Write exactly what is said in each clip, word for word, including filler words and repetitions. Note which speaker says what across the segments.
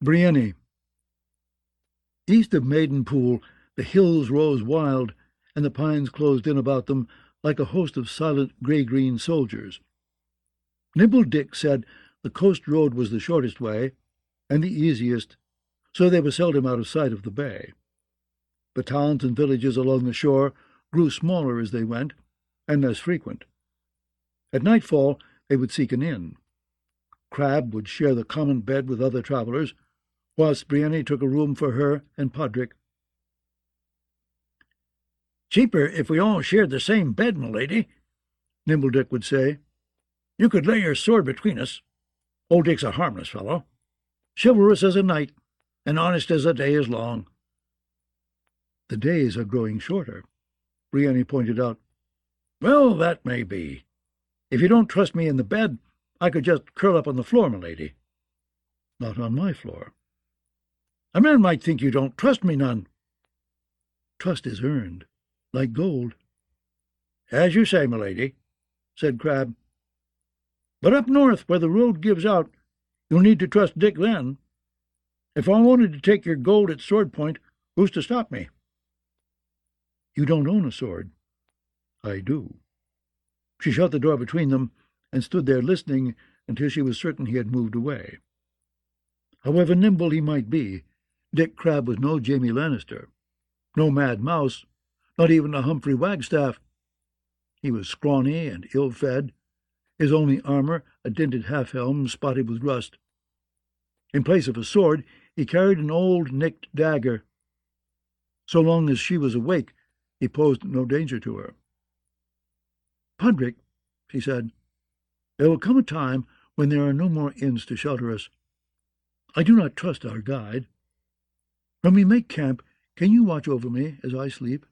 Speaker 1: Brienne. East of Maidenpool, the hills rose wild, and the pines closed in about them like a host of silent grey-green soldiers. Nimble Dick said the coast road was the shortest way, and the easiest, so they were seldom out of sight of the bay. The towns and villages along the shore grew smaller as they went, and less frequent. At nightfall they would seek an inn. Crabbe would share the common bed with other travellers, whilst Brienne took a room for her and Podrick.
Speaker 2: "Cheaper if we all shared the same bed, my lady," Nimble Dick would say. "You could lay your sword between us. Old Dick's a harmless fellow, chivalrous as a knight, and honest as the day is long."
Speaker 1: "The days are growing shorter," Brienne pointed out.
Speaker 2: "Well, that may be. If you don't trust me in the bed, I could just curl up on the floor, my lady."
Speaker 1: "Not on my floor."
Speaker 2: "A man might think you don't trust me none."
Speaker 1: "Trust is earned, like gold."
Speaker 2: "As you say, my lady," said Crabbe. "But up north, where the road gives out, you'll need to trust Dick then. If I wanted to take your gold at sword point, who's to stop me?"
Speaker 1: "You don't own a sword." "I do." She shut the door between them and stood there listening until she was certain he had moved away. However nimble he might be, Dick Crabbe was no Jaime Lannister, no Mad Mouse, not even a Humphrey Wagstaff. He was scrawny and ill-fed, his only armour a dinted half-helm spotted with rust. In place of a sword, he carried an old nicked dagger. So long as she was awake, he posed no danger to her. "Podrick," she said, "there will come a time when there are no more inns to shelter us. I do not trust our guide. When we make camp, can you watch over me as I sleep?"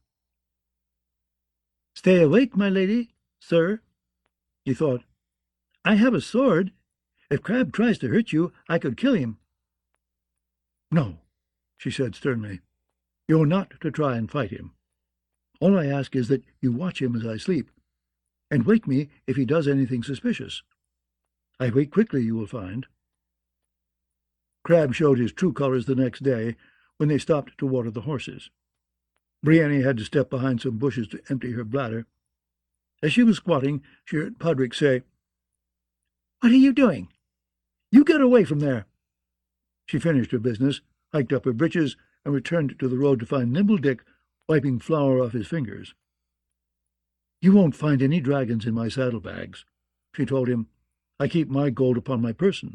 Speaker 1: "Stay awake, my lady, sir," he thought. "I have a sword. If Crabbe tries to hurt you, I could kill him." "No," she said sternly. "You are not to try and fight him. All I ask is that you watch him as I sleep, and wake me if he does anything suspicious. I wake quickly, you will find." Crabbe showed his true colours the next day, when they stopped to water the horses. Brienne had to step behind some bushes to empty her bladder. As she was squatting, she heard Podrick say, "What are you doing? You get away from there." She finished her business, hiked up her breeches, and returned to the road to find Nimble Dick wiping flour off his fingers. "You won't find any dragons in my saddlebags," she told him. "I keep my gold upon my person."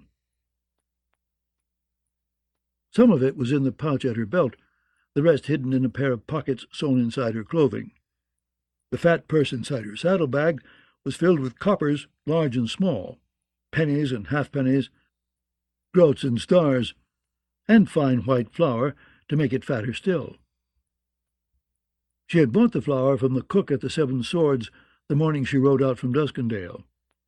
Speaker 1: Some of it was in the pouch at her belt, the rest hidden in a pair of pockets sewn inside her clothing. The fat purse inside her saddlebag was filled with coppers, large and small, pennies and halfpennies, groats and stars, and fine white flour to make it fatter still. She had bought the flour from the cook at the Seven Swords the morning she rode out from Duskendale.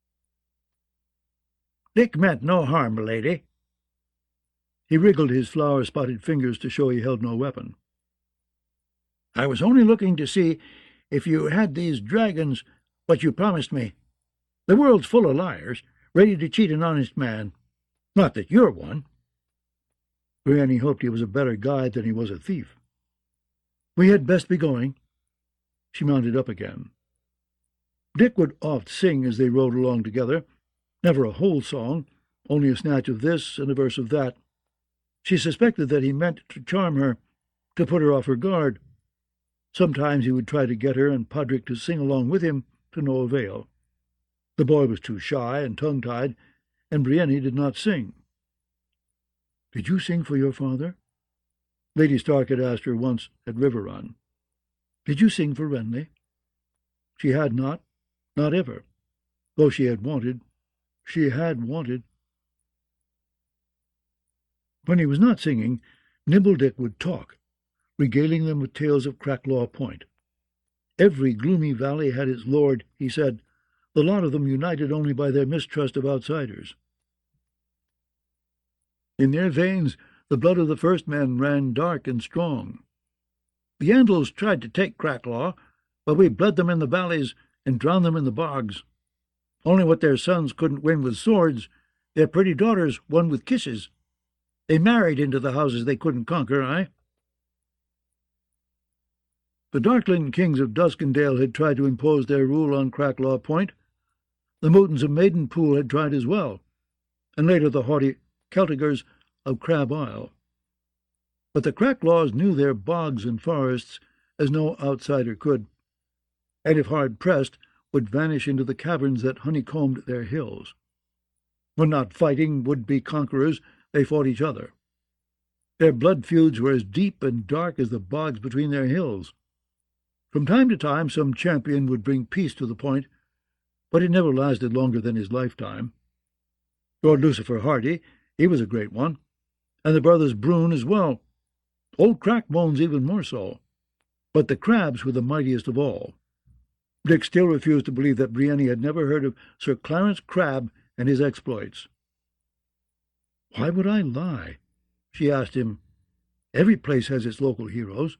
Speaker 2: "Dick meant no harm, my lady."
Speaker 1: He wriggled his flour-spotted fingers to show he held no weapon.
Speaker 2: "I was only looking to see if you had these dragons what you promised me. The world's full of liars, ready to cheat an honest man. Not that you're one."
Speaker 1: Brienne hoped he was a better guide than he was a thief. "We had best be going." She mounted up again. Dick would oft sing as they rode along together, never a whole song, only a snatch of this and a verse of that. She suspected that he meant to charm her, to put her off her guard. Sometimes he would try to get her and Podrick to sing along with him, to no avail. The boy was too shy and tongue-tied, and Brienne did not sing. "Did you sing for your father?" Lady Stark had asked her once at Riverrun. "Did you sing for Renly?" She had not, not ever, though she had wanted. She had wanted. When he was not singing, Nimble Dick would talk, regaling them with tales of Cracklaw Point. Every gloomy valley had its lord, he said, the lot of them united only by their mistrust of outsiders. In their veins the blood of the first men ran dark and strong. "The Andals tried to take Cracklaw, but we bled them in the valleys and drowned them in the bogs. Only what their sons couldn't win with swords, their pretty daughters won with kisses.
Speaker 2: They married into the houses they couldn't conquer, eh? The Darkling kings of Duskendale had tried to impose their rule on Cracklaw Point. The Mootons of Maidenpool had tried as well, and later the haughty Celtigers of Crab Isle. But the Cracklaws knew their bogs and forests as no outsider could, and if hard-pressed, would vanish into the caverns that honeycombed their hills. When not fighting would-be conquerors, they fought each other. Their blood feuds were as deep and dark as the bogs between their hills. From time to time some champion would bring peace to the point, but it never lasted longer than his lifetime. Lord Lucifer Hardy, he was a great one, and the brothers Brune as well. Old Crackbones even more so. But the Crabs were the mightiest of all. Dick still refused to believe that Brienne had never heard of Sir Clarence Crab and his exploits. "Why would I lie?" she asked him. "Every place has its local heroes.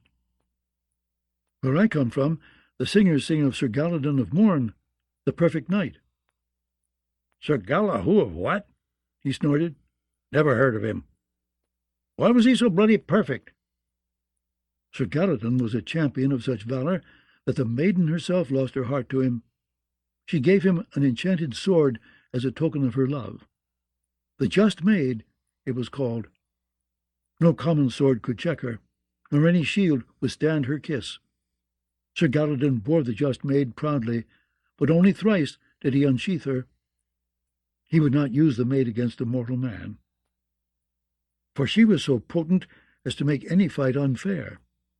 Speaker 2: Where I come from, the singers sing of Sir Galladon of Morn, the perfect knight." "Sir Galla who of what?" he snorted. "Never heard of him. Why was he so bloody perfect?" Sir Galladon was a champion of such valour that the maiden herself lost her heart to him. She gave him an enchanted sword as a token of her love. The Just Maid, it was called. No common sword could check her, nor any shield withstand her kiss. Sir Galladon bore the Just Maid proudly, but only thrice did he unsheath her. He would not use the maid against a mortal man, for she was so potent as to make any fight unfair.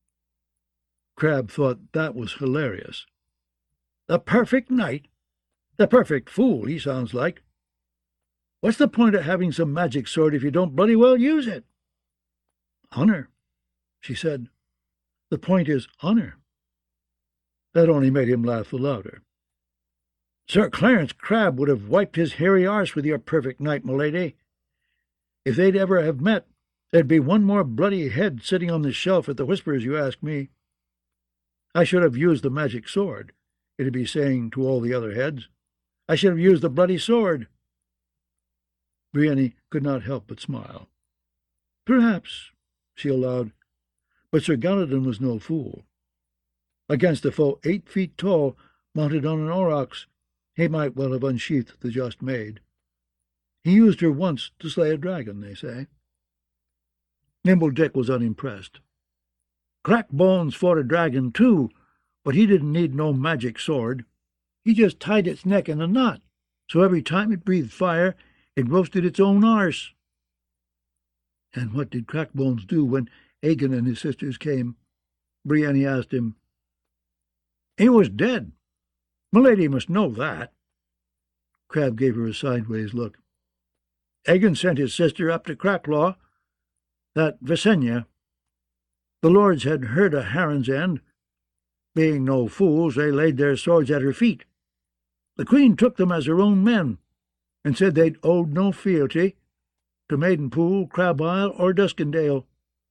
Speaker 2: Crab thought that was hilarious. "The perfect knight? The perfect fool, he sounds like. What's the point of having some magic sword if you don't bloody well use it?" "Honor," she said. "The point is honor." That only made him laugh the louder. "Sir Clarence Crab would have wiped his hairy arse with your perfect knight, m'lady. If they'd ever have met, there'd be one more bloody head sitting on the shelf at the Whispers, you ask me. I should have used the magic sword," it'd be saying to all the other heads. "I should have used the bloody sword." Brienne could not help but smile. "Perhaps," she allowed, but Sir Galladon was no fool. Against a foe eight feet tall, mounted on an aurochs, he might well have unsheathed the Just Maid. He used her once to slay a dragon, they say. Nimble Dick was unimpressed. "Crackbones fought a dragon too, but he didn't need no magic sword. He just tied its neck in a knot, so every time it breathed fire, it roasted its own arse." "And what did Crackbones do when Aegon and his sisters came?" Brienne asked him. "He was dead. M'lady must know that." Crab gave her a sideways look. "Aegon sent his sister up to Cracklaw, that Visenya. The lords had heard a Heron's End. Being no fools, they laid their swords at her feet. The queen took them as her own men, and said they'd owed no fealty to Maidenpool, Crab Isle, or Duskendale.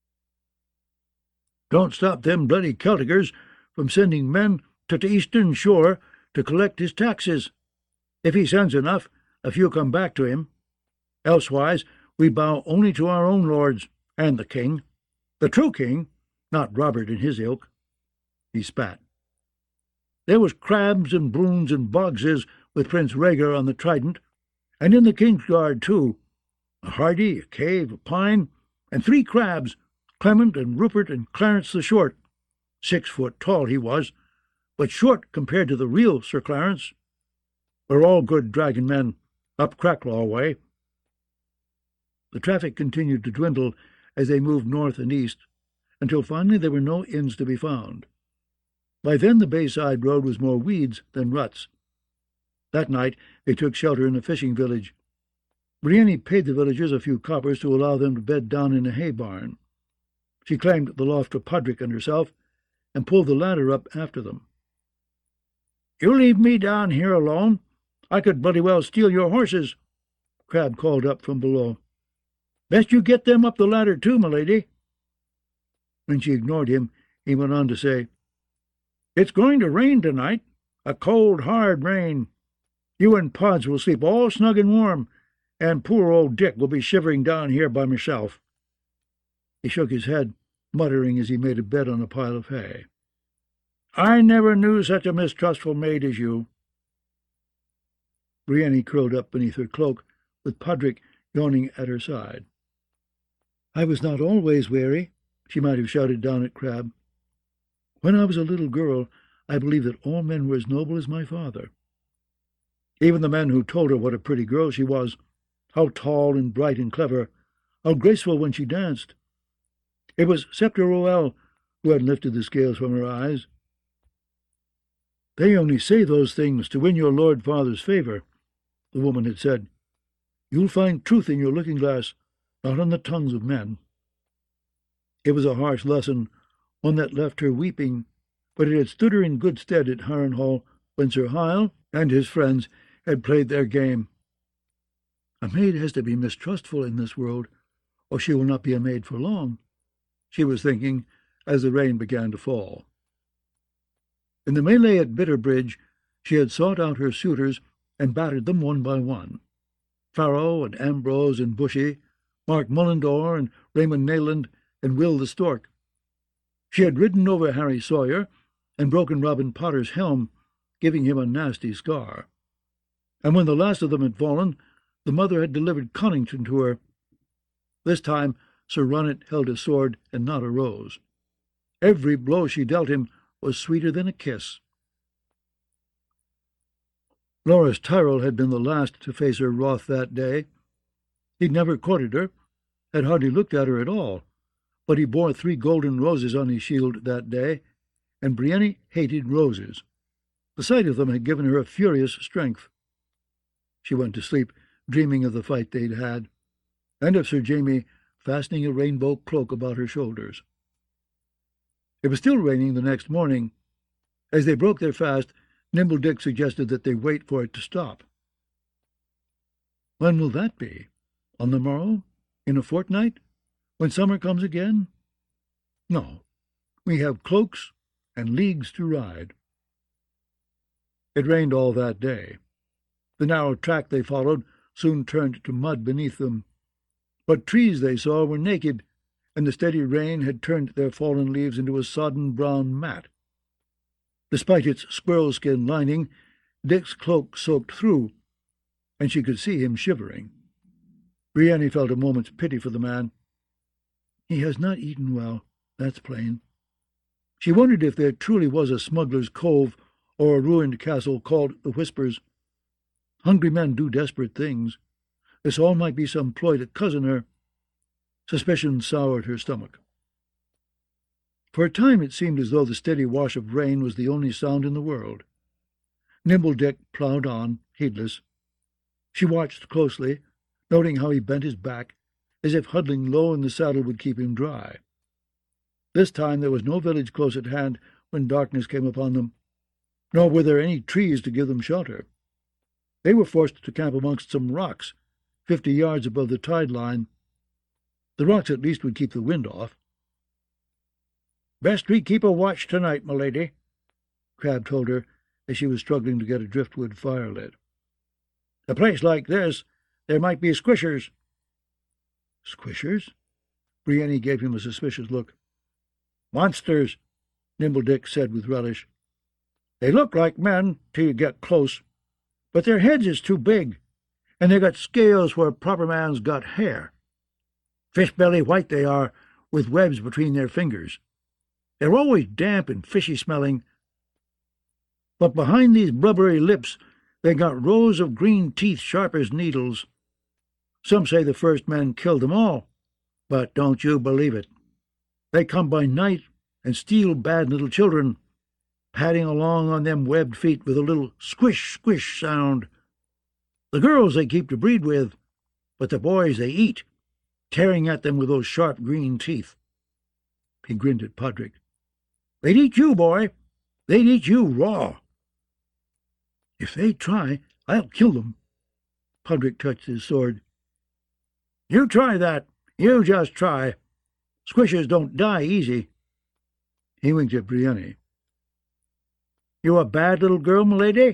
Speaker 2: Don't stop them bloody Celtigers from sending men to the eastern shore to collect his taxes. If he sends enough, a few come back to him. Elsewise, we bow only to our own lords and the king, the true king, not Robert and his ilk." He spat. "There was Crabs and Brunes and Boggses with Prince Rhaegar on the Trident, and in the Kingsguard too. A Hardy, a Cave, a Pine, and three Crabs, Clement and Rupert and Clarence the Short. Six foot tall he was, but short compared to the real Sir Clarence. We're all good dragon men, up Cracklaw way." The traffic continued to dwindle as they moved north and east, until finally there were no inns to be found. By then the Bayside road was more weeds than ruts. That night they took shelter in a fishing village. Brienne paid the villagers a few coppers to allow them to bed down in a hay barn. She claimed the loft for Podrick and herself, and pulled the ladder up after them. "You leave me down here alone? I could bloody well steal your horses," Crab called up from below. "Best you get them up the ladder too, m'lady." When she ignored him, he went on to say, "It's going to rain tonight, a cold, hard rain. You and Pods will sleep all snug and warm, and poor old Dick will be shivering down here by myself."
Speaker 1: He shook his head, muttering as he made a bed on a pile of hay. "I never knew such a mistrustful maid as you." Brienne curled up beneath her cloak, with Podrick yawning at her side. "I was not always wary," she might have shouted down at Crabbe. "When I was a little girl, I believed that all men were as noble as my father. Even the men who told her what a pretty girl she was, how tall and bright and clever, how graceful when she danced. It was Septa Roel who had lifted the scales from her eyes. They only say those things to win your Lord Father's favour," the woman had said. "You'll find truth in your looking-glass, not on the tongues of men." It was a harsh lesson, one that left her weeping, but it had stood her in good stead at Harrenhal when Sir Hyle and his friends had played their game. "A maid has to be mistrustful in this world, or she will not be a maid for long," she was thinking as the rain began to fall. In the melee at Bitterbridge, she had sought out her suitors and battered them one by one. Farrow and Ambrose and Bushy, Mark Mullendore and Raymond Nayland and Will the Stork. She had ridden over Harry Sawyer and broken Robin Potter's helm, giving him a nasty scar. And when the last of them had fallen, the mother had delivered Connington to her. This time Sir Ronnet held a sword and not a rose. Every blow she dealt him was sweeter than a kiss. Loras Tyrrell had been the last to face her wrath that day. He'd never courted her, had hardly looked at her at all, but he bore three golden roses on his shield that day, and Brienne hated roses. The sight of them had given her a furious strength. She went to sleep, dreaming of the fight they'd had, and of Sir Jamie fastening a rainbow cloak about her shoulders. It was still raining the next morning. As they broke their fast, Nimble Dick suggested that they wait for it to stop. "When will that be? On the morrow? In a fortnight? When summer comes again? No, we have cloaks and leagues to ride." It rained all that day. The narrow track they followed soon turned to mud beneath them. What trees they saw were naked, and the steady rain had turned their fallen leaves into a sodden brown mat. Despite its squirrel-skin lining, Dick's cloak soaked through, and she could see him shivering. Brienne felt a moment's pity for the man. He has not eaten well, that's plain. She wondered if there truly was a smuggler's cove or a ruined castle called the Whispers. Hungry men do desperate things. This all might be some ploy to cozen her. Suspicion soured her stomach. For a time it seemed as though the steady wash of rain was the only sound in the world. Nimble Dick ploughed on, heedless. She watched closely, noting how he bent his back, as if huddling low in the saddle would keep him dry. This time there was no village close at hand when darkness came upon them, nor were there any trees to give them shelter. They were forced to camp amongst some rocks, fifty yards above the tide line. The rocks at least would keep the wind off. "Best we keep a watch tonight, my lady," Crabbe told her as she was struggling to get a driftwood fire lit. "A place like this, there might be squishers." "Squishers?" Brienne gave him a suspicious look. "Monsters," Nimble Dick said with relish. "They look like men till you get close, but their heads is too big, and they got scales where a proper man's got hair. Fish-belly white they are, with webs between their fingers. They're always damp and fishy-smelling, but behind these blubbery lips they got rows of green teeth sharp as needles. Some say the first men killed them all, but don't you believe it. They come by night and steal bad little children, padding along on them webbed feet with a little squish-squish sound. The girls they keep to breed with, but the boys they eat, tearing at them with those sharp green teeth." He grinned at Podrick. "They'd eat you, boy. They'd eat you raw." "If they try, I'll kill them." Podrick touched his sword. "You try that. You just try. Squishers don't die easy." He winked at Brienne. "You a bad little girl, m'lady?"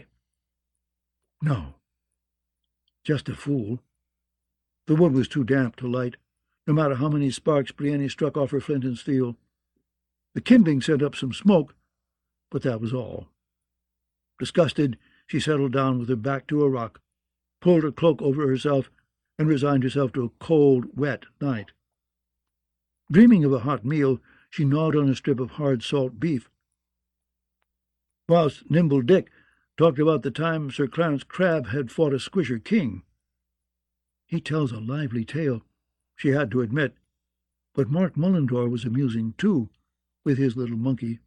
Speaker 1: "No. Just a fool." The wood was too damp to light,
Speaker 2: no matter how many sparks Brienne struck off her flint and steel. The kindling sent up some smoke, but that was all. Disgusted, she settled down with her back to a rock, pulled her cloak over herself, and resigned herself to a cold, wet night. Dreaming of a hot meal, she gnawed on a strip of hard salt beef, whilst Nimble Dick talked about the time Sir Clarence Crabbe had fought a Squisher king. He tells a lively tale, she had to admit, but Mark Mullendore was amusing too, with his little monkey.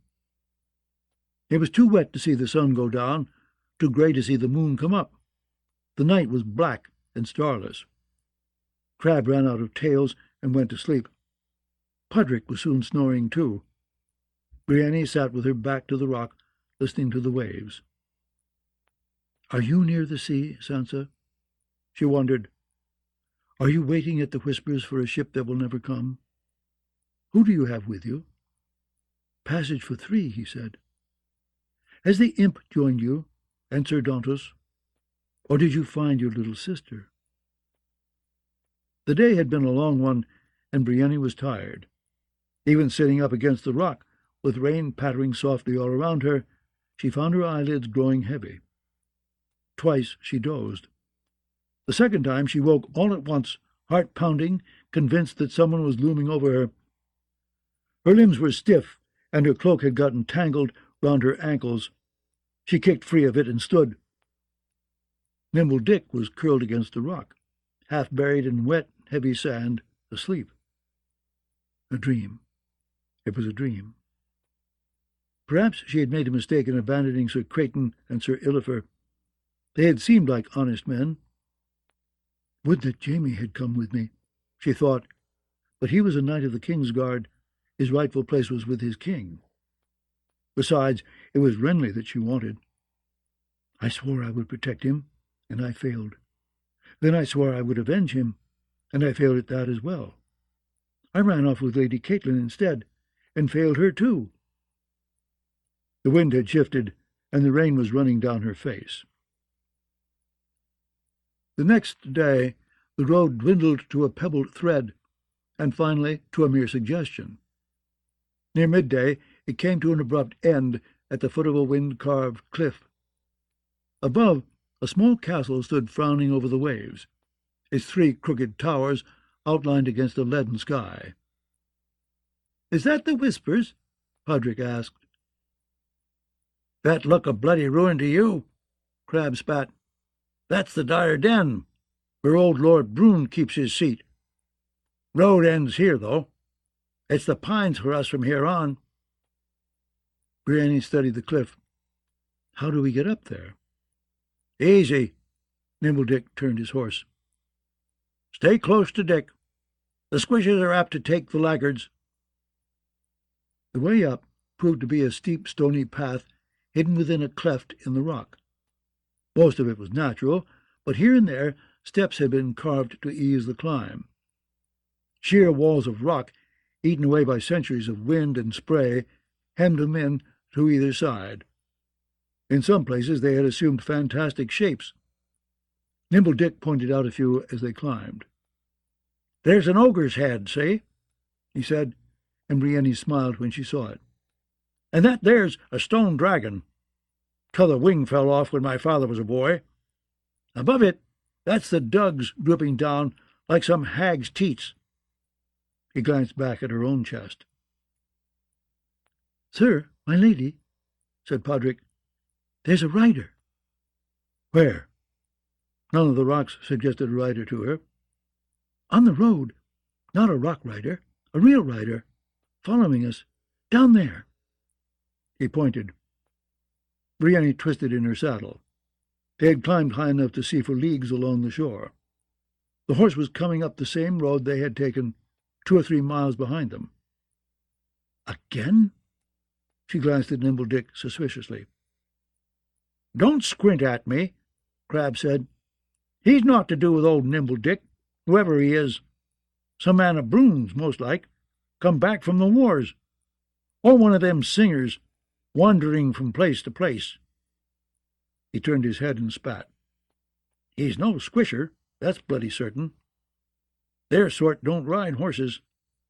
Speaker 2: It was too wet to see the sun go down, too grey to see the moon come up. The night was black and starless. Crabbe ran out of tales and went to sleep. Pudrick was soon snoring too. Brienne sat with her back to the rock, listening to the waves. "Are you near the sea, Sansa?" She wondered. "Are you waiting at the Whispers for a ship that will never come? Who do you have with you?" "Passage for three," he said. "Has the imp joined you, and Sir Dauntos? Or did you find your little sister?" The day had been a long one, and Brienne was tired. Even sitting up against the rock, with rain pattering softly all around her, she found her eyelids growing heavy. Twice she dozed. The second time she woke all at once, heart pounding, convinced that someone was looming over her. Her limbs were stiff, and her cloak had gotten tangled round her ankles. She kicked free of it and stood. Nimble Dick was curled against the rock, half buried in wet, heavy sand, asleep. A dream. It was a dream. Perhaps she had made a mistake in abandoning Sir Creighton and Sir Illifer. They had seemed like honest men. Would that Jaime had come with me, she thought, but he was a knight of the King's Guard. His rightful place was with his king. Besides, it was Renly that she wanted. I swore I would protect him, and I failed. Then I swore I would avenge him, and I failed at that as well. I ran off with Lady Catelyn instead, and failed her too. The wind had shifted, and the rain was running down her face. The next day the road dwindled to a pebbled thread, and finally to a mere suggestion. Near midday it came to an abrupt end at the foot of a wind-carved cliff. Above, a small castle stood frowning over the waves, its three crooked towers outlined against a leaden sky. "Is that the Whispers?" Pudrick asked. "That look a bloody ruin to you?" Crabbe spat. "That's the Dire Den, where old Lord Brune keeps his seat. Road ends here, though. It's the pines for us from here on." Brienne studied the cliff. "How do we get up there?" "Easy." Nimble Dick turned his horse. "Stay close to Dick. The Squishers are apt to take the laggards." The way up proved to be a steep, stony path hidden within a cleft in the rock. Most of it was natural, but here and there steps had been carved to ease the climb. Sheer walls of rock, eaten away by centuries of wind and spray, hemmed them in to either side. In some places they had assumed fantastic shapes. Nimble Dick pointed out a few as they climbed. "There's an ogre's head, see?" he said, and Brienne smiled when she saw it. "And that there's a stone dragon. T'other wing fell off when my father was a boy. Above it, that's the dugs drooping down like some hag's teats." He glanced back at her own chest. "Sir, my lady," said Pudrick, "there's a rider." "Where?" None of the rocks suggested a rider to her. "On the road. Not a rock rider, a real rider, following us, down there." He pointed. Brienne twisted in her saddle. They had climbed high enough to see for leagues along the shore. The horse was coming up the same road they had taken, two or three miles behind them. "Again?" She glanced at Nimble Dick suspiciously. "Don't squint at me," Crabbe said. "He's naught to do with old Nimble Dick, whoever he is. Some man of Brune's, most like, come back from the wars. Or one of them singers, wandering from place to place." He turned his head and spat. "He's no Squisher, that's bloody certain." Their sort don't ride horses."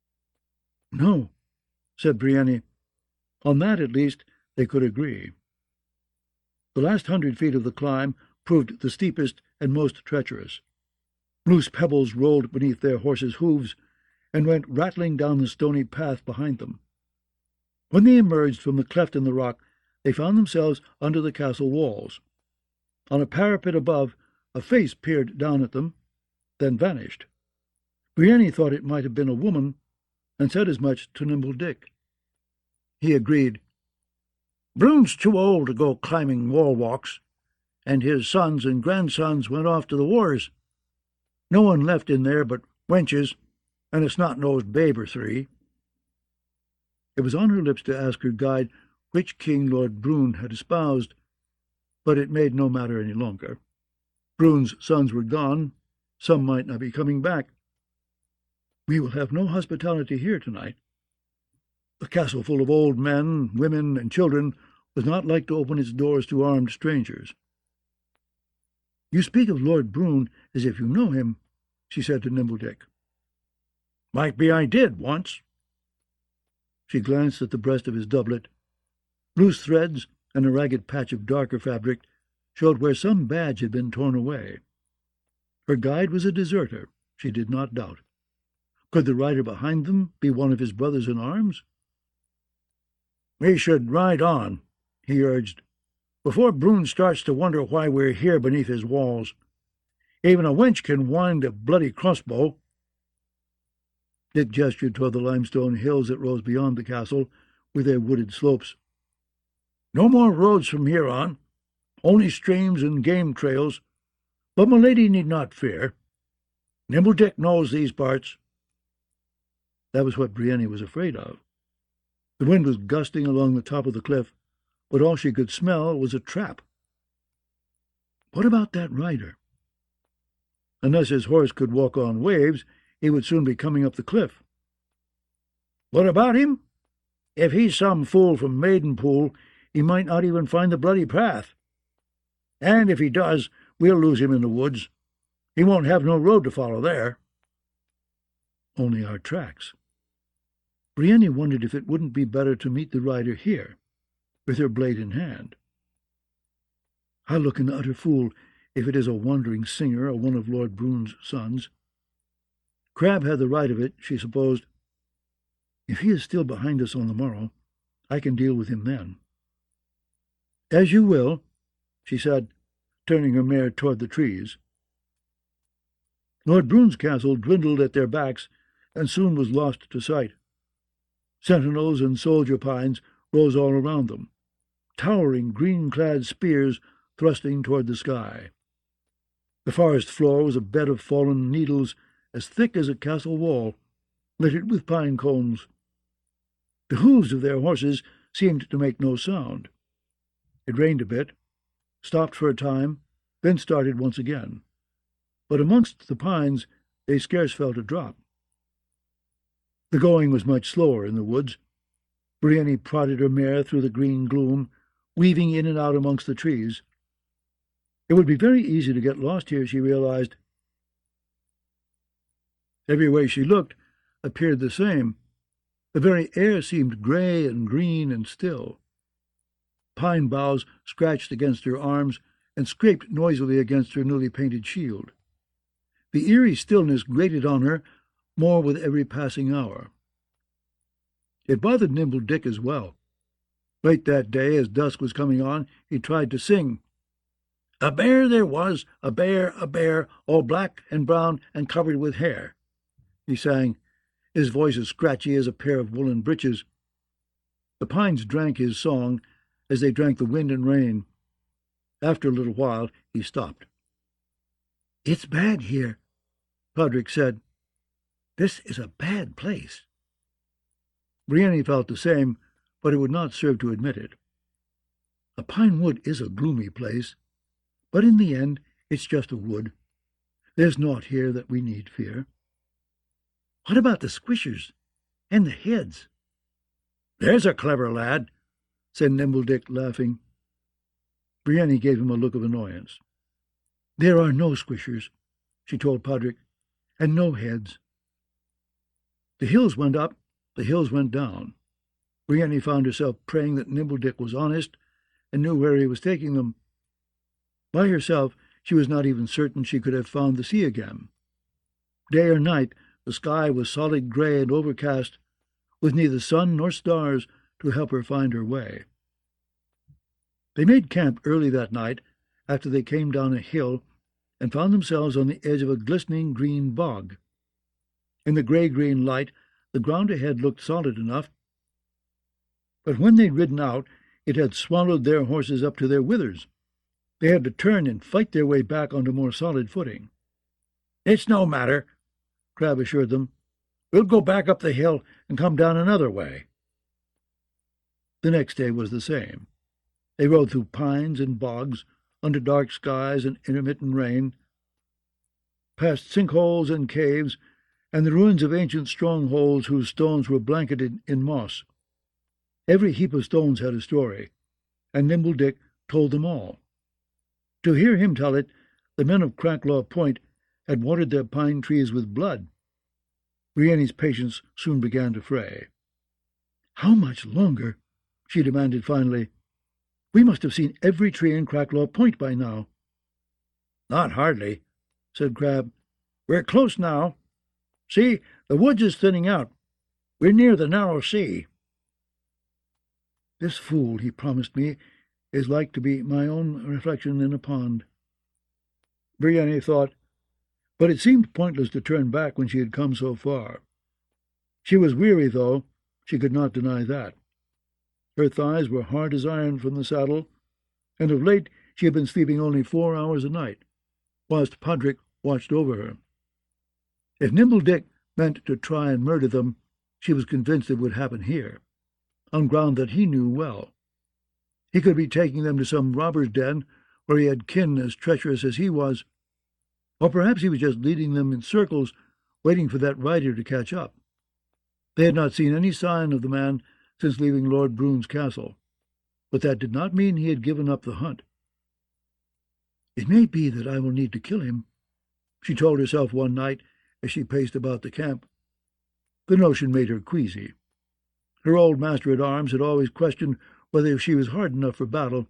Speaker 2: "No," said Brienne. On that, at least, they could agree. The last hundred feet of the climb proved the steepest and most treacherous. Loose pebbles rolled beneath their horses' hoofs and went rattling down the stony path behind them. When they emerged from the cleft in the rock, they found themselves under the castle walls. On a parapet above, a face peered down at them, then vanished. Brienne thought it might have been a woman, and said as much to Nimble Dick. He agreed. "Brune's too old to go climbing wall walks, and his sons and grandsons went off to the wars. No one left in there but wenches, and a snot-nosed babe or three." It was on her lips to ask her guide which king Lord Brune had espoused, but it made no matter any longer. Brune's sons were gone. Some might not be coming back. "We will have no hospitality here tonight." The castle full of old men, women, and children was not like to open its doors to armed strangers. "You speak of Lord Brune as if you know him," she said to Nimble Dick. "Might be I did, once." She glanced at the breast of his doublet. Loose threads and a ragged patch of darker fabric showed where some badge had been torn away. Her guide was a deserter, she did not doubt. Could the rider behind them be one of his brothers in arms? "We should ride on," he urged, "before Brune starts to wonder why we're here beneath his walls. Even a wench can wind a bloody crossbow." Dick gestured toward the limestone hills that rose beyond the castle, with their wooded slopes. "No more roads from here on, only streams and game trails, but my lady need not fear. Nimble Dick knows these parts." That was what Brienne was afraid of. The wind was gusting along the top of the cliff, but all she could smell was a trap. What about that rider? Unless his horse could walk on waves, he would soon be coming up the cliff. "What about him? If he's some fool from Maidenpool, he might not even find the bloody path. And if he does, we'll lose him in the woods. He won't have no road to follow there." Only our tracks. Brienne wondered if it wouldn't be better to meet the rider here, with her blade in hand. "I'll look an utter fool if it is a wandering singer or one of Lord Brune's sons." Crabbe had the right of it, she supposed. If he is still behind us on the morrow, I can deal with him then. "As you will," she said, turning her mare toward the trees. Lord Brune's castle dwindled at their backs, and soon was lost to sight. Sentinels and soldier pines rose all around them, towering green-clad spears thrusting toward the sky. The forest floor was a bed of fallen needles as thick as a castle wall, littered with pine cones. The hoofs of their horses seemed to make no sound. It rained a bit, stopped for a time, then started once again. But amongst the pines they scarce felt a drop. The going was much slower in the woods. Brienne prodded her mare through the green gloom, weaving in and out amongst the trees. It would be very easy to get lost here, she realized. Every way she looked appeared the same. The very air seemed gray and green and still. Pine boughs scratched against her arms and scraped noisily against her newly painted shield. The eerie stillness grated on her more with every passing hour. It bothered Nimble Dick as well. Late that day, as dusk was coming on, he tried to sing. "A bear there was, a bear, a bear, all black and brown and covered with hair," he sang, his voice as scratchy as a pair of woolen breeches. The pines drank his song as they drank the wind and rain. After a little while he stopped. "It's bad here," Podrick said. "This is a bad place." Brienne felt the same, but it would not serve to admit it. A pine wood is a gloomy place, but in the end it's just a wood. There's naught here that we need fear. "What about the squishers and the heads?" "There's a clever lad," said Nimble Dick, laughing. Brienne gave him a look of annoyance. "There are no squishers," she told Podrick, "and no heads. The hills went up, the hills went down. Brienne found herself praying that Nimble Dick was honest and knew where he was taking them. By herself, she was not even certain she could have found the sea again. Day or night, the sky was solid gray and overcast, with neither sun nor stars to help her find her way. They made camp early that night, after they came down a hill, and found themselves on the edge of a glistening green bog. In the grey-green light, the ground ahead looked solid enough, but when they'd ridden out, it had swallowed their horses up to their withers. They had to turn and fight their way back onto more solid footing. "It's no matter," Crabbe assured them. "We'll go back up the hill and come down another way." The next day was the same. They rode through pines and bogs, under dark skies and intermittent rain, past sinkholes and caves, and the ruins of ancient strongholds whose stones were blanketed in moss. Every heap of stones had a story, and Nimble Dick told them all. To hear him tell it, the men of Cracklaw Point had watered their pine trees with blood. Brienne's patience soon began to fray. "How much longer?" she demanded finally. "We must have seen every tree in Cracklaw Point by now." "Not hardly," said Crabbe. "We're close now. See, the woods is thinning out. We're near the narrow sea." This fool, he promised me, is like to be my own reflection in a pond. Brienne thought, but it seemed pointless to turn back when she had come so far. She was weary, though, she could not deny that. Her thighs were hard as iron from the saddle, and of late she had been sleeping only four hours a night, whilst Podrick watched over her. If Nimble Dick meant to try and murder them, she was convinced it would happen here, on ground that he knew well. He could be taking them to some robber's den where he had kin as treacherous as he was, or perhaps he was just leading them in circles, waiting for that rider to catch up. They had not seen any sign of the man since leaving Lord Brune's castle, but that did not mean he had given up the hunt. "It may be that I will need to kill him," she told herself one night as she paced about the camp. The notion made her queasy. Her old master-at-arms had always questioned whether she was hard enough for battle.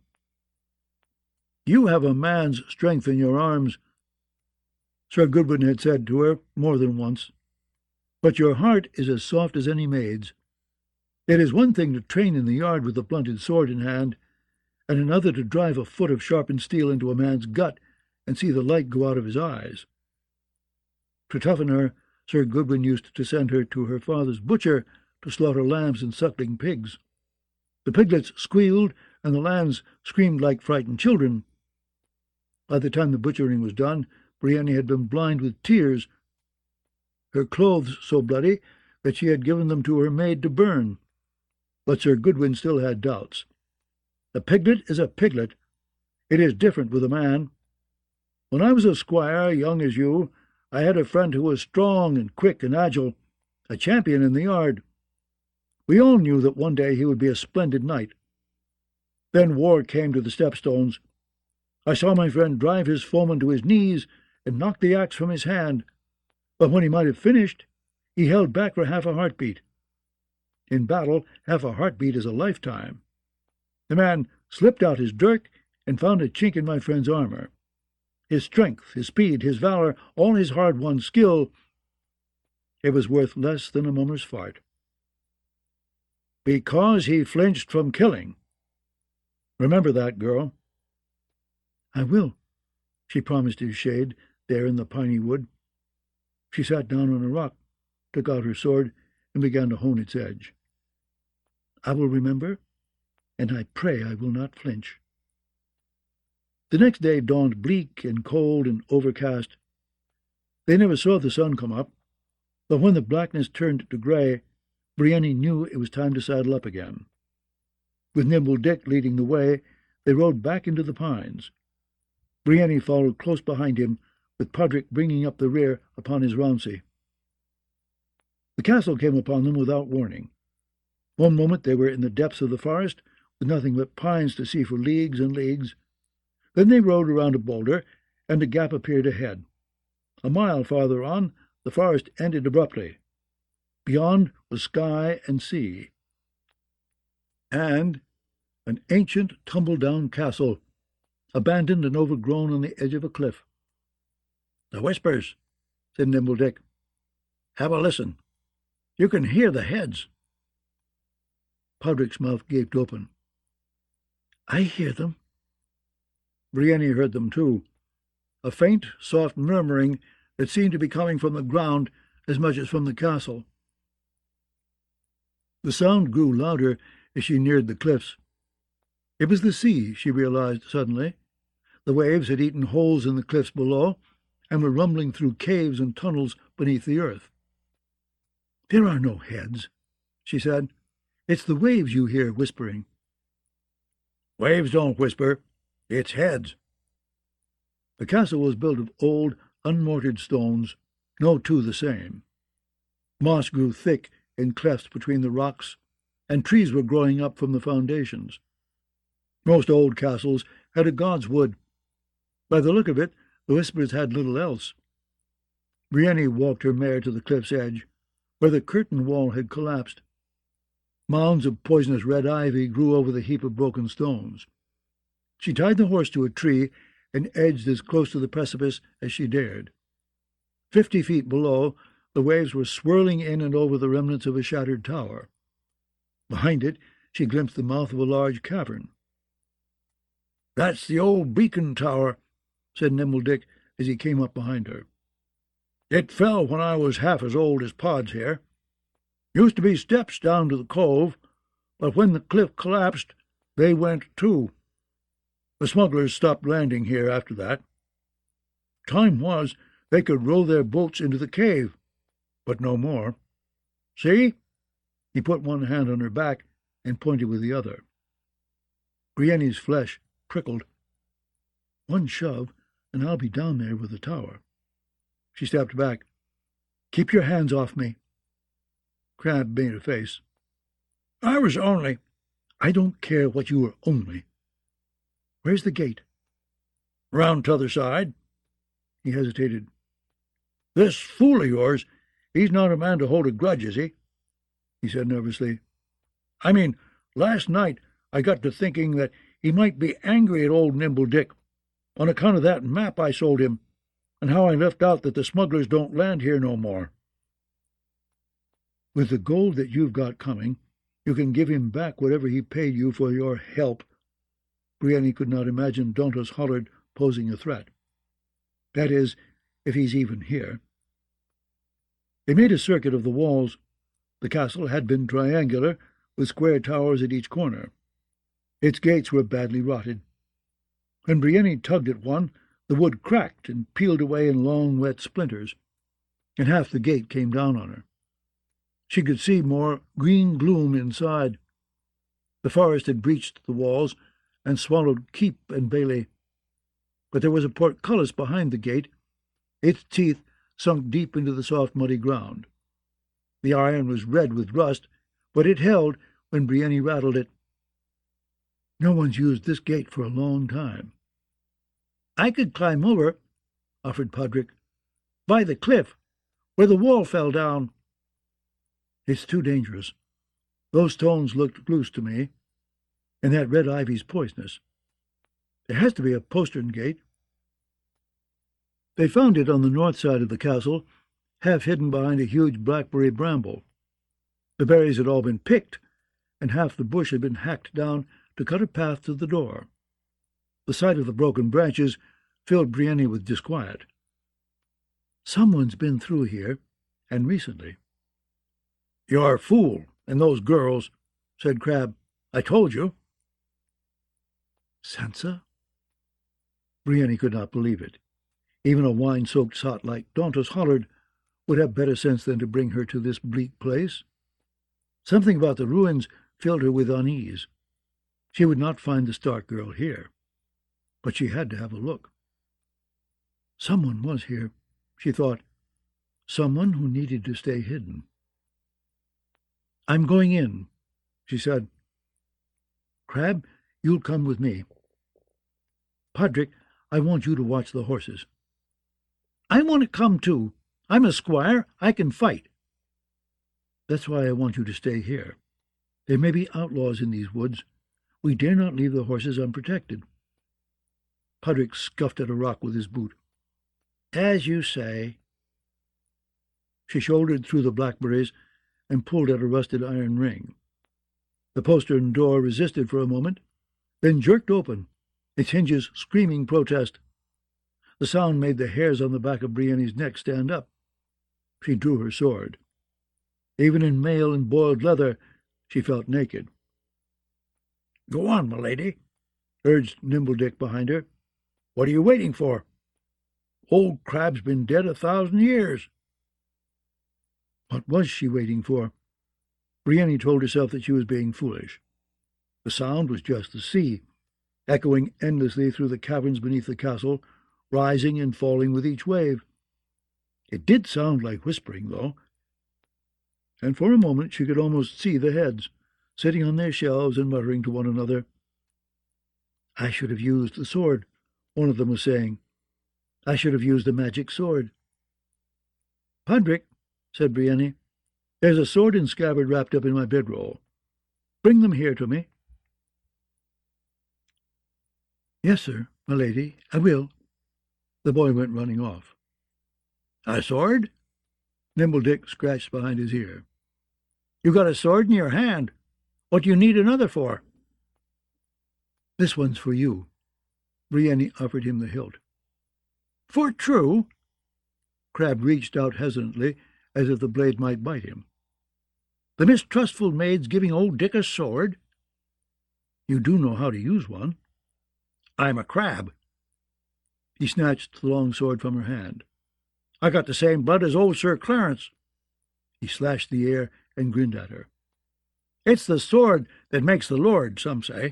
Speaker 2: "You have a man's strength in your arms," Sir Goodwin had said to her more than once, "but your heart is as soft as any maid's. It is one thing to train in the yard with a blunted sword in hand, and another to drive a foot of sharpened steel into a man's gut and see the light go out of his eyes." To toughen her, Sir Goodwin used to send her to her father's butcher to slaughter lambs and suckling pigs. The piglets squealed, and the lambs screamed like frightened children. By the time the butchering was done, Brienne had been blind with tears, her clothes so bloody that she had given them to her maid to burn. But Sir Goodwin still had doubts. A piglet is a piglet. It is different with a man. When I was a squire, young as you, I had a friend who was strong and quick and agile, a champion in the yard. We all knew that one day he would be a splendid knight. Then war came to the stepstones. I saw my friend drive his foeman to his knees and knock the axe from his hand, but when he might have finished, he held back for half a heartbeat. In battle, half a heartbeat is a lifetime. The man slipped out his dirk and found a chink in my friend's armor. His strength, his speed, his valor, all his hard-won skill, it was worth less than a mummer's fart. Because he flinched from killing. Remember that, girl. "I will," she promised his shade, there in the piney wood. She sat down on a rock, took out her sword, and began to hone its edge. "I will remember, and I pray I will not flinch." The next day dawned bleak and cold and overcast. They never saw the sun come up, but when the blackness turned to grey, Brienne knew it was time to saddle up again. With Nimble Dick leading the way, they rode back into the pines. Brienne followed close behind him, with Podrick bringing up the rear upon his Rouncey. The castle came upon them without warning. One moment they were in the depths of the forest, with nothing but pines to see for leagues and leagues. Then they rode around a boulder, and a gap appeared ahead. A mile farther on, the forest ended abruptly.
Speaker 1: Beyond was sky and sea, and an ancient tumble-down castle, abandoned and overgrown on the edge of a cliff. "The whispers," said Nimble Dick. "Have a listen. You can hear the heads." Podrick's mouth gaped open. "I hear them." Brienne heard them too, a faint, soft murmuring that seemed to be coming from the ground as much as from the castle. The sound grew louder as she neared the cliffs. It was the sea, she realized suddenly. The waves had eaten holes in the cliffs below and were rumbling through caves and tunnels beneath the earth. "There are no heads," she said. "It's the waves you hear whispering." "Waves don't whisper. It's heads." The castle was built of old, unmortared stones, no two the same. Moss grew thick in clefts between the rocks, and trees were growing up from the foundations. Most old castles had a god's wood. By the look of it, the Whispers had little else. Brienne walked her mare to the cliff's edge, where the curtain wall had collapsed. Mounds of poisonous red ivy grew over the heap of broken stones. She tied the horse to a tree and edged as close to the precipice as she dared. Fifty feet below, the waves were swirling in and over the remnants of a shattered tower. Behind it, she glimpsed the mouth of a large cavern. "That's the old beacon tower," said Nimble Dick as he came up behind her. "It fell when I was half as old as Pod's here. Used to be steps down to the cove, but when the cliff collapsed, they went too. The smugglers stopped landing here after that. Time was they could row their boats into the cave, but no more. See?" He put one hand on her back and pointed with the other. Brienne's flesh prickled. "One shove, and I'll be down there with the tower." She stepped back. "Keep your hands off me." Crabbe made a face. "I was only—" "I don't care what you were only. Where's the gate?" "Round t'other side." He hesitated. "This fool of yours, he's not a man to hold a grudge, is he?" he said nervously. "I mean, last night I got to thinking that he might be angry at old Nimble Dick on account of that map I sold him, and how I left out that the smugglers don't land here no more." "With the gold that you've got coming, you can give him back whatever he paid you for your help." Brienne could not imagine Dontos Hollard posing a threat. "That is, if he's even here." They made a circuit of the walls. The castle had been triangular, with square towers at each corner. Its gates were badly rotted. When Brienne tugged at one, the wood cracked and peeled away in long, wet splinters, and half the gate came down on her. She could see more green gloom inside. The forest had breached the walls and swallowed keep and bailey. But there was a portcullis behind the gate, its teeth sunk deep into the soft, muddy ground. The iron was red with rust, but it held when Brienne rattled it. "No one's used this gate for a long time." "I could climb over," offered Podrick, "by the cliff, where the wall fell down." "It's too dangerous. Those stones looked loose to me, and that red ivy's poisonous. There has to be a postern gate." They found it on the north side of the castle, half hidden behind a huge blackberry bramble. The berries had all been picked, and half the bush had been hacked down to cut a path to the door. The sight of the broken branches filled Brienne with disquiet. "Someone's been through here, and recently." "You're a fool, and those girls," said Crabbe. "I told you." "Sansa?" Brienne could not believe it. Even a wine-soaked sot like Dontos Hollard would have better sense than to bring her to this bleak place. Something about the ruins filled her with unease. She would not find the Stark girl here, but she had to have a look. Someone was here, she thought. Someone who needed to stay hidden. "I'm going in," she said. "Crabbe, you'll come with me. Podrick, I want you to watch the horses." "I want to come too. I'm a squire. I can fight."
Speaker 2: That's why I want you to stay here. There may be outlaws in these woods. We dare not leave the horses unprotected." Pudrick scuffed at a rock with his boot. "As you say." She shouldered through the blackberries and pulled at a rusted iron ring. The postern door resisted for a moment, then jerked open, its hinges screaming protest. The sound made the hairs on the back of Brienne's neck stand up. She drew her sword. Even in mail and boiled leather, she felt naked. "Go on, milady," urged Nimble Dick behind her. "What are you waiting for? Old Crab's been dead a thousand years." What was she waiting for? Brienne told herself that she was being foolish. The sound was just the sea, echoing endlessly through the caverns beneath the castle, rising and falling with each wave. It did sound like whispering, though, and for a moment she could almost see the heads, sitting on their shelves and muttering to one another. "I should have used the sword," one of them was saying. "I should have used the magic sword." "Pudrick," said Brienne, "there's a sword and scabbard wrapped up in my bedroll. Bring them here to me." "Yes, sir, my lady, I will." The boy went running off. "A sword?" Nimble Dick scratched behind his ear. "You got a sword in your hand. What do you need another for?" "This one's for you." Brienne offered him the hilt. "For true?" Crab reached out hesitantly, as if the blade might bite him. "The mistrustful maid's giving old Dick a sword?" "You do know how to use one." "I'm a crab." He snatched the long sword from her hand. "I got the same blood as old Sir Clarence." He slashed the air and grinned at her. "It's the sword that makes the lord, some say."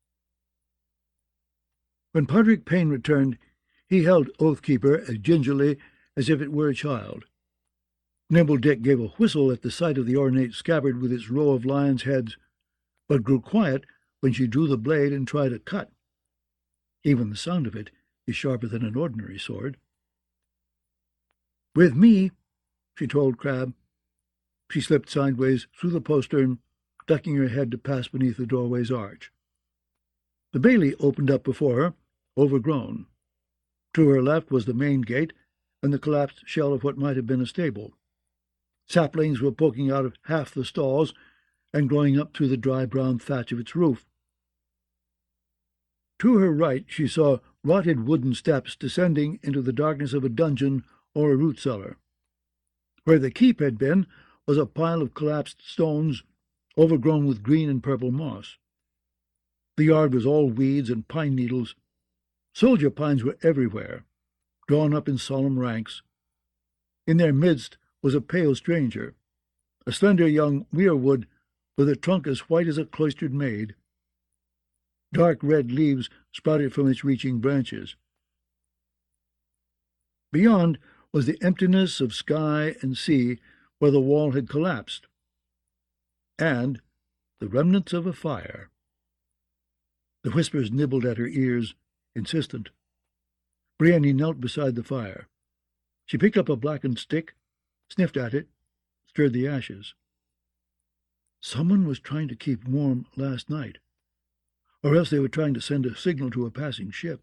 Speaker 2: When Pudrick Payne returned, he held Oathkeeper as gingerly as if it were a child. Nimble Dick gave a whistle at the sight of the ornate scabbard with its row of lions' heads, but grew quiet when she drew the blade and tried to cut. Even the sound of it is sharper than an ordinary sword. "With me," she told Crab. She slipped sideways through the postern, ducking her head to pass beneath the doorway's arch. The bailey opened up before her, overgrown. To her left was the main gate and the collapsed shell of what might have been a stable. Saplings were poking out of half the stalls and growing up through the dry brown thatch of its roof. To her right she saw rotted wooden steps descending into the darkness of a dungeon or a root cellar. Where the keep had been was a pile of collapsed stones, overgrown with green and purple moss. The yard was all weeds and pine needles. Soldier pines were everywhere, drawn up in solemn ranks. In their midst was a pale stranger, a slender young weirwood with a trunk as white as a cloistered maid. Dark red leaves sprouted from its reaching branches. Beyond was the emptiness of sky and sea where the wall had collapsed, and the remnants of a fire. The whispers nibbled at her ears, insistent. Brienne knelt beside the fire. She picked up a blackened stick, sniffed at it, stirred the ashes. Someone was trying to keep warm last night, or else they were trying to send a signal to a passing ship.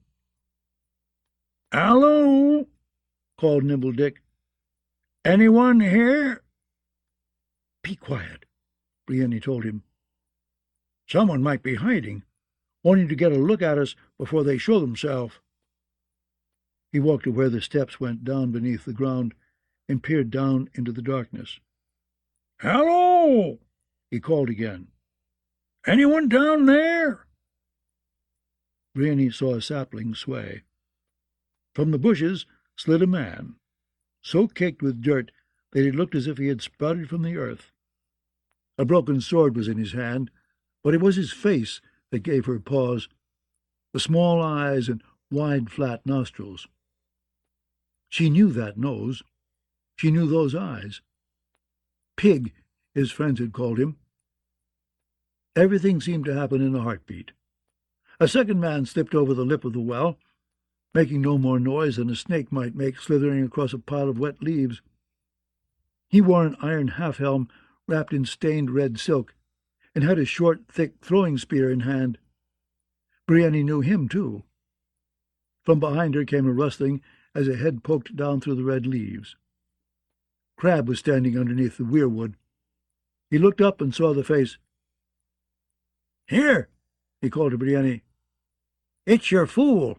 Speaker 2: "Hallo!" called Nimble Dick. "Anyone here?" "Be quiet," Brienne told him. "Someone might be hiding, wanting to get a look at us before they show themselves." He walked to where the steps went down beneath the ground and peered down into the darkness. "Hello!" he called again. "Anyone down there?" Brienne saw a sapling sway. From the bushes slid a man, so caked with dirt that he looked as if he had sprouted from the earth. A broken sword was in his hand, but it was his face that gave her pause, the small eyes and wide, flat nostrils. She knew that nose. She knew those eyes. Pig, his friends had called him. Everything seemed to happen in a heartbeat. A second man slipped over the lip of the well, making no more noise than a snake might make slithering across a pile of wet leaves. He wore an iron half-helm
Speaker 1: wrapped in stained red silk, and had a short, thick throwing spear in hand. Brienne knew him, too. From behind her came a rustling as a head poked down through the red leaves. Crabbe was standing underneath the weirwood. He looked up and saw the face. "Here!" he called to Brienne. "It's your fool!"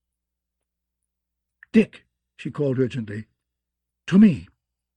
Speaker 1: "Dick!" she called urgently. "To me!"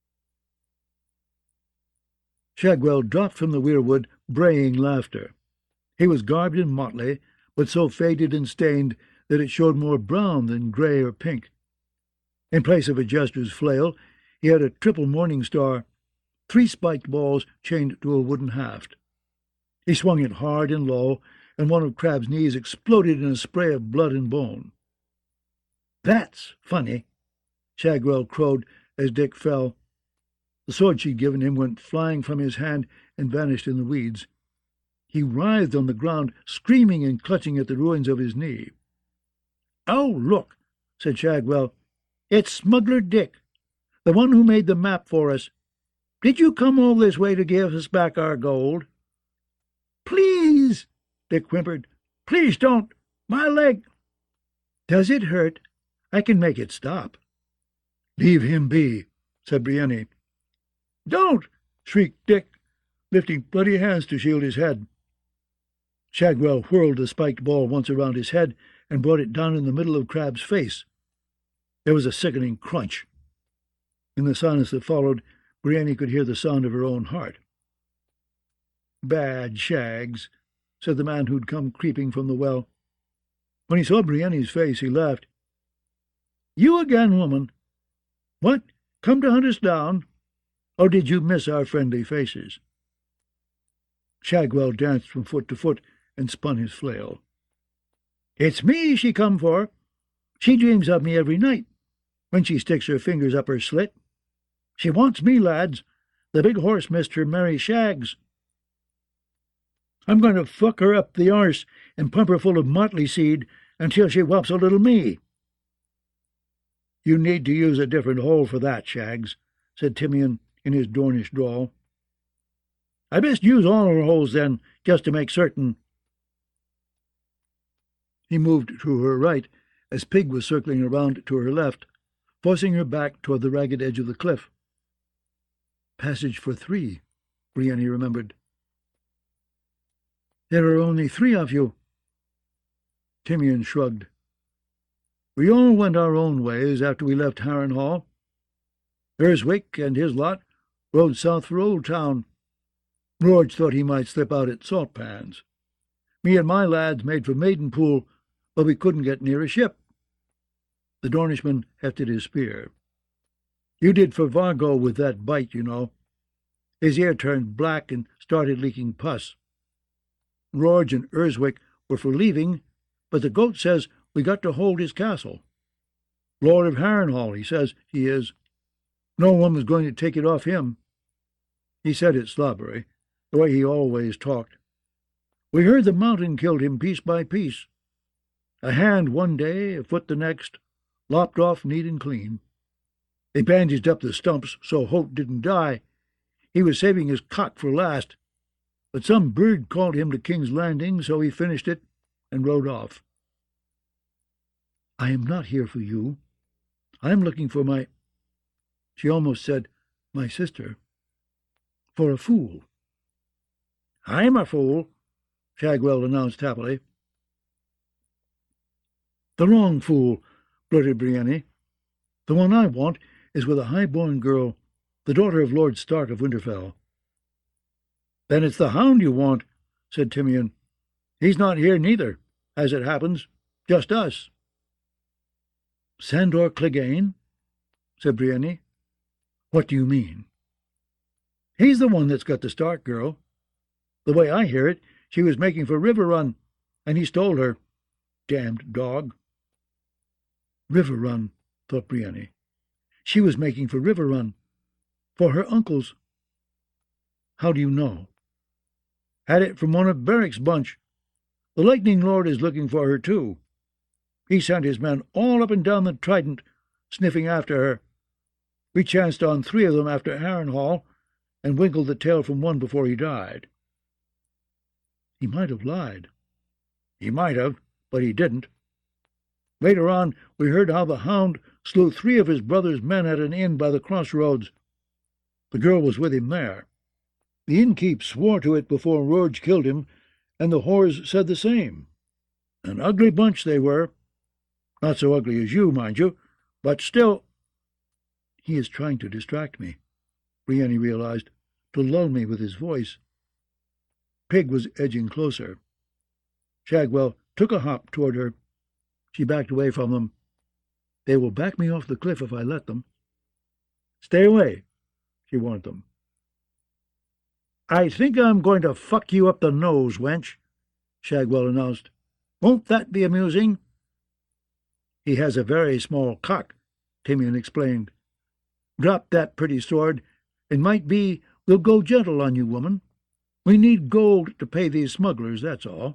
Speaker 1: Shagwell dropped from the weirwood, braying laughter. He was garbed in motley, but so faded and stained that it showed more brown than grey or pink. In place of a jester's flail, he had a triple morning star, three spiked balls chained to a wooden haft. He swung it hard and low, and one of Crabbe's knees exploded in a spray of blood and bone. "That's funny," Shagwell crowed as Dick fell. The sword she'd given him went flying from his hand and vanished in the weeds. He writhed on the ground, screaming and clutching at the ruins of his knee. "Oh, look," said Shagwell. "It's Smuggler Dick, the one who made the map for us. Did you come all this way to give us back our gold?" "Please," Dick whimpered. "Please don't. My leg." "Does it hurt? I can make it stop." "Leave him be," said Brienne. "Don't!" shrieked Dick, lifting bloody hands to shield his head. Shagwell whirled the spiked ball once around his head and brought it down in the middle of Crabbe's face. There was a sickening crunch. In the silence that followed, Brienne could hear the sound of her own heart. "Bad Shags," said the man who'd come creeping from the well. When he saw Brienne's face, he laughed. "You again, woman? What, come to hunt us down? Or did you miss our friendly faces?" Shagwell danced from foot to foot and spun his flail. "It's me she come for. She dreams of me every night, when she sticks her fingers up her slit. She wants me, lads. The big horse missed her merry shags. I'm going to fuck her up the arse and pump her full of motley seed until she whops a little me." "You need to use a different hole for that, Shags," said Timian in his Dornish drawl. "I best use all her holes, then, just to make certain." He moved to her right as Pig was circling around to her left, forcing her back toward the ragged edge of the cliff. "Passage for three," Brienne remembered. "There are only three of you." Timian shrugged. "We all went our own ways after we left Harrenhal. Urswick and his lot rode south for Old Town. Rorge thought he might slip out at Salt Pans. Me and my lads made for Maidenpool, but we couldn't get near a ship." The Dornishman hefted his spear. "You did for Vargo with that bite, you know. His ear turned black and started leaking pus. Rorge and Urswick were for leaving, but the goat says we got to hold his castle. Lord of Harrenhal, he says he is. No one was going to take it off him. He said it slobbery, the way he always talked. We heard the mountain killed him piece by piece. A hand one day, a foot the next, lopped off neat and clean. They bandaged up the stumps so Holt didn't die. He was saving his cock for last, but some bird called him to King's Landing, so he finished it and rode off. I am not here for you. I am looking for my—" she almost said, "my sister. For a fool." "I'm a fool," Shagwell announced happily. "The wrong fool," blurted Brienne. "The one I want is with a high-born girl, the daughter of Lord Stark of Winterfell." "Then it's the hound you want," said Timian. "He's not here neither, as it happens, just us." "Sandor Clegane?" said Brienne. "What do you mean?" "He's the one that's got the Stark girl. The way I hear it, she was making for Riverrun, and he stole her. Damned dog." Riverrun, thought Brienne. She was making for Riverrun. For her uncle's. "How do you know?" "Had it from one of Beric's bunch. The Lightning Lord is looking for her, too. He sent his men all up and down the Trident, sniffing after her. We chanced on three of them after Harrenhal, and winkled the tail from one before he died. He might have lied. He might have, but he didn't. Later on, we heard how the hound slew three of his brother's men at an inn by the crossroads. The girl was with him there. The innkeep swore to it before Rorge killed him, and the whores said the same. An ugly bunch they were. Not so ugly as you, mind you, but still— He is trying to distract me, Brienne realized, to lull me with his voice. Pig was edging closer. Shagwell took a hop toward her. She backed away from them. They will back me off the cliff if I let them. Stay away, she warned them. I think I'm going to fuck you up the nose, wench, Shagwell announced. Won't that be amusing? He has a very small cock, Timian explained. Drop that pretty sword. It might be we'll go gentle on you, woman. We need gold to pay these smugglers, that's all.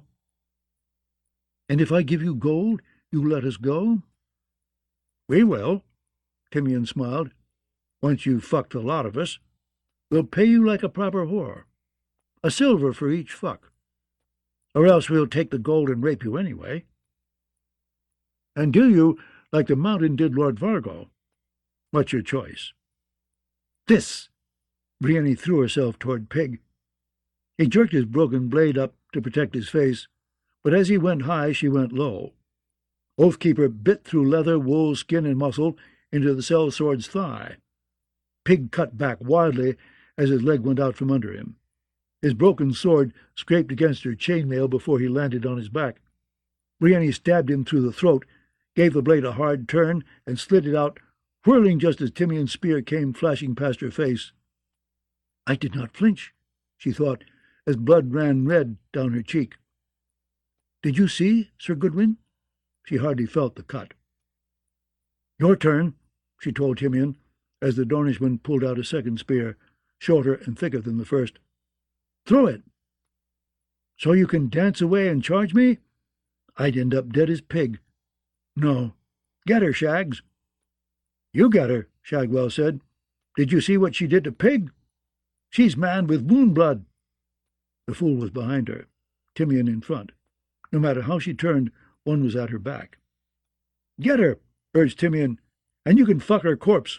Speaker 1: And if I give you gold, you let us go? We will, Timian smiled. Once you've fucked a lot of us, we'll pay you like a proper whore. A silver for each fuck. Or else we'll take the gold and rape you anyway. And do you like the mountain did Lord Vargo? What's your choice? This! Brienne threw herself toward Pig. He jerked his broken blade up to protect his face, but as he went high, she went low. Oathkeeper bit through leather, wool, skin, and muscle into the sellsword's thigh. Pig cut back wildly as his leg went out from under him. His broken sword scraped against her chainmail before he landed on his back. Brienne stabbed him through the throat, gave the blade a hard turn, and slid it out, whirling just as Timian's spear came flashing past her face. I did not flinch, she thought, as blood ran red down her cheek. Did you see, Sir Goodwin? She hardly felt the cut. Your turn, she told Timian, as the Dornishman pulled out a second spear, shorter and thicker than the first. Throw it. So you can dance away and charge me? I'd end up dead as Pig. No. Get her, Shags. You get her, Shagwell said. Did you see what she did to Pig? She's mad with wound blood. The fool was behind her, Timian in front. No matter how she turned, one was at her back. Get her, urged Timian, and you can fuck her corpse.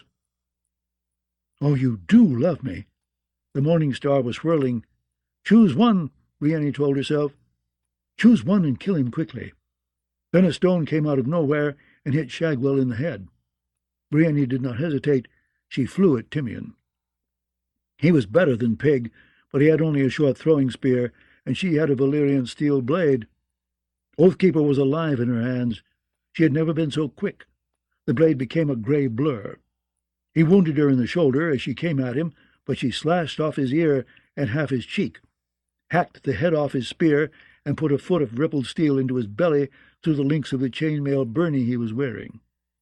Speaker 1: Oh, you do love me. The Morning Star was whirling. Choose one, Brienne told herself. Choose one and kill him quickly. Then a stone came out of nowhere and hit Shagwell in the head. Brienne did not hesitate. She flew at Timian. He was better than Pig, but he had only a short throwing spear, and she had a Valyrian steel blade. Oathkeeper was alive in her hands. She had never been so quick. The blade became a grey blur. He wounded her in the shoulder as she came at him, but she slashed off his ear and half his cheek, hacked the head off his spear, and put a foot of rippled steel into his belly through the links of the chainmail byrnie he was wearing.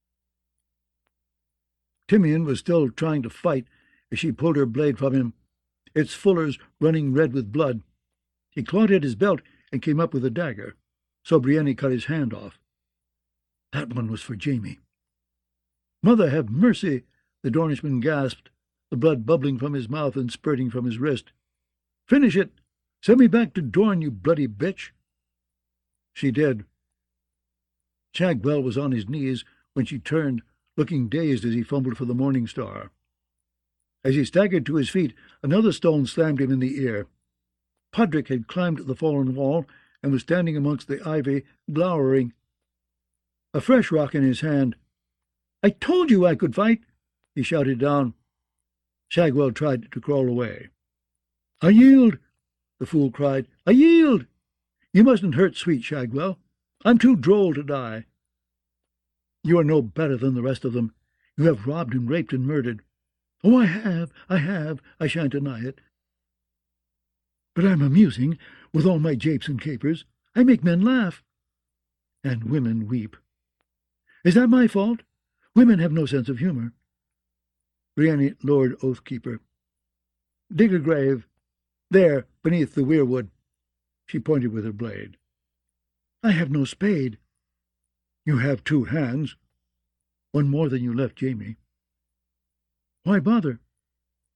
Speaker 1: Timian was still trying to fight as she pulled her blade from him, its fullers running red with blood. He clawed at his belt and came up with a dagger, so Brienne cut his hand off. That one was for Jaime. Mother have mercy, the Dornishman gasped, the blood bubbling from his mouth and spurting from his wrist. Finish it! Send me back to Dorne, you bloody bitch! She did. Shagwell was on his knees when she turned, looking dazed as he fumbled for the Morning Star. As he staggered to his feet, another stone slammed him in the ear. Podrick had climbed the fallen wall and was standing amongst the ivy, glowering. A fresh rock in his hand. I told you I could fight, he shouted down. Shagwell tried to crawl away. I yield, the fool cried. I yield. You mustn't hurt sweet Shagwell. I'm too droll to die. You are no better than the rest of them. You have robbed and raped and murdered. Oh, I have, I have, I shan't deny it. But I'm amusing, with all my japes and capers. I make men laugh. And women weep. Is that my fault? Women have no sense of humour. Brienne lowered Oathkeeper. Dig a grave. There, beneath the weirwood. She pointed with her blade. I have no spade. You have two hands. One more than you left Jaime. Why bother?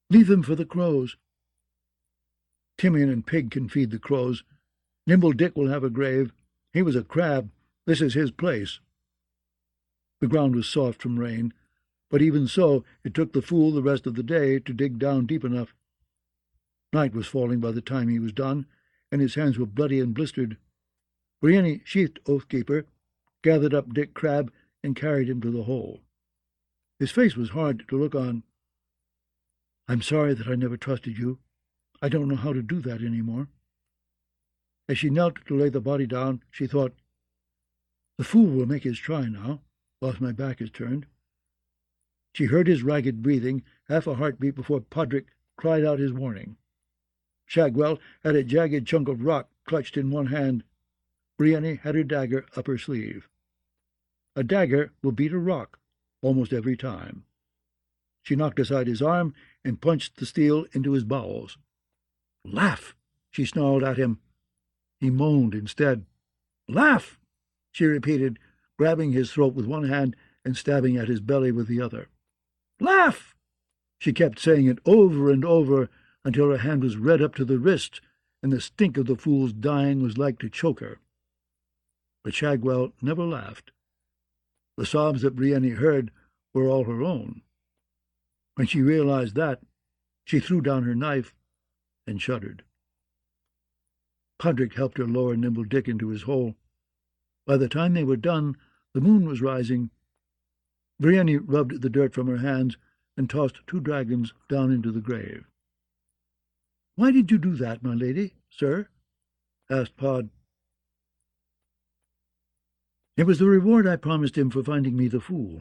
Speaker 2: Leave them for the crows." "Timian and Pig can feed the crows. Nimble Dick will have a grave. He was a crab. This is his place." The ground was soft from rain, but even so it took the fool the rest of the day to dig down deep enough. Night was falling by the time he was done, and his hands were bloody and blistered. Brienne sheathed Oathkeeper, gathered up Dick Crab, and carried him to the hole. His face was hard to look on. "I'm sorry that I never trusted you. I don't know how to do that any more." As she knelt to lay the body down, she thought, "The fool will make his try now, whilst my back is turned." She heard his ragged breathing, half a heartbeat before Podrick cried out his warning. Shagwell had a jagged chunk of rock clutched in one hand. Brienne had her dagger up her sleeve. A dagger will beat a rock almost every time. She knocked aside his arm and punched the steel into his bowels. "Laugh!" she snarled at him. He moaned instead. "Laugh!" she repeated, grabbing his throat with one hand and stabbing at his belly with the other. "Laugh!" She kept saying it over and over until her hand was red up to the wrist, and the stink of the fool's dying was like to choke her. But Shagwell never laughed. The sobs that Brienne heard were all her own. When she realized that, she threw down her knife and shuddered. Podrick helped her lower Nimble Dick into his hole. By the time they were done, the moon was rising. Brienne rubbed the dirt from her hands and tossed two dragons down into the grave. "Why did you do that, my lady, sir?" asked Pod. "It was the reward I promised him for finding me the fool."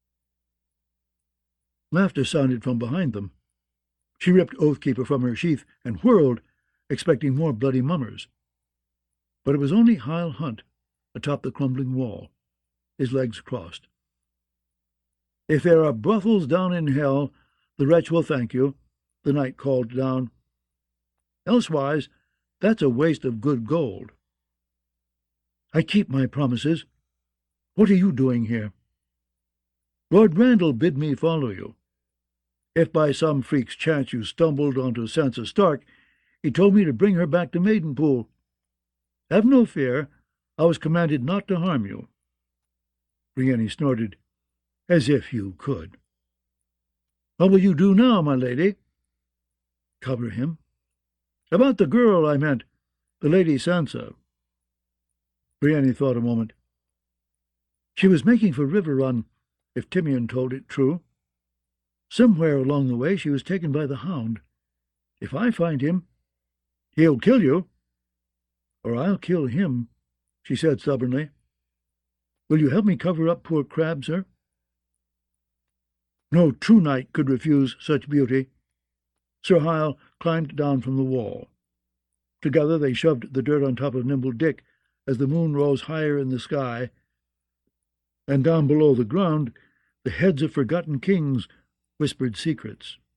Speaker 2: Laughter sounded from behind them. She ripped Oathkeeper from her sheath and whirled, expecting more bloody mummers. But it was only Hyle Hunt atop the crumbling wall, his legs crossed. "If there are brothels down in hell, the wretch will thank you," the knight called down. "Elsewise, that's a waste of good gold." "I keep my promises. What are you doing here?" "Lord Randall bid me follow you. If by some freak's chance you stumbled onto Sansa Stark, he told me to bring her back to Maidenpool. Have no fear. I was commanded not to harm you." Brienne snorted. "As if you could." "What will you do now, my lady?" "Cover him." "About the girl, I meant. The Lady Sansa." Brienne thought a moment. "She was making for Riverrun, if Timian told it true. Somewhere along the way she was taken by the Hound. If I find him—" "He'll kill you." "Or I'll kill him," she said stubbornly. "Will you help me cover up poor Crab, sir?" No true knight could refuse such beauty. Sir Hyle climbed down from the wall. Together they shoved the dirt on top of Nimble Dick as the moon rose higher in the sky, and down below the ground the heads of forgotten kings whispered secrets.